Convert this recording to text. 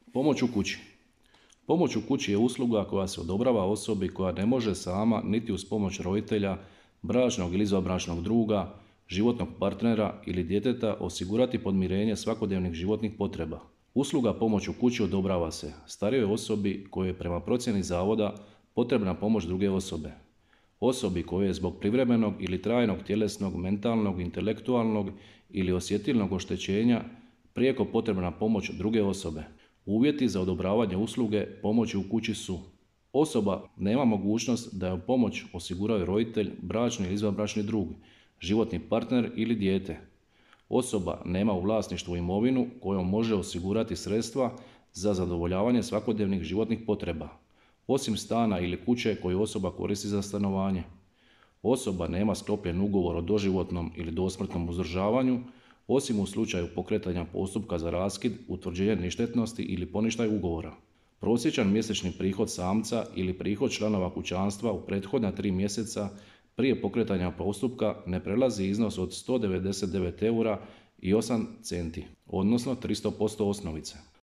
Pomoć u kući. Pomoć u kući je usluga koja se odobrava osobi koja ne može sama niti uz pomoć roditelja, bračnog ili izvanbračnog druga, životnog partnera ili djeteta osigurati podmirenje svakodnevnih životnih potreba. Usluga pomoć u kući odobrava se starijoj osobi kojoj je prema procjeni zavoda potrebna pomoć druge osobe. Osobi kojoj je zbog privremenog ili trajnog tjelesnog, mentalnog, intelektualnog ili osjetilnog oštećenja prijeko potrebna pomoć druge osobe. Uvjeti za odobravanje usluge pomoći u kući su: osoba nema mogućnost da joj pomoć osiguraju roditelj, bračni ili izvanbračni drug, životni partner ili dijete. Osoba nema u vlasništvu imovinu kojom može osigurati sredstva za zadovoljavanje svakodnevnih životnih potreba, osim stana ili kuće koju osoba koristi za stanovanje. Osoba nema sklopljen ugovor o doživotnom ili dosmrtnom uzdržavanju, osim u slučaju pokretanja postupka za raskid, utvrđenje ništetnosti ili poništaj ugovora. Prosječan mjesečni prihod samca ili prihod članova kućanstva u prethodna 3 mjeseca prije pokretanja postupka ne prelazi iznos od 199 eura i 8 centi, odnosno 300% osnovice.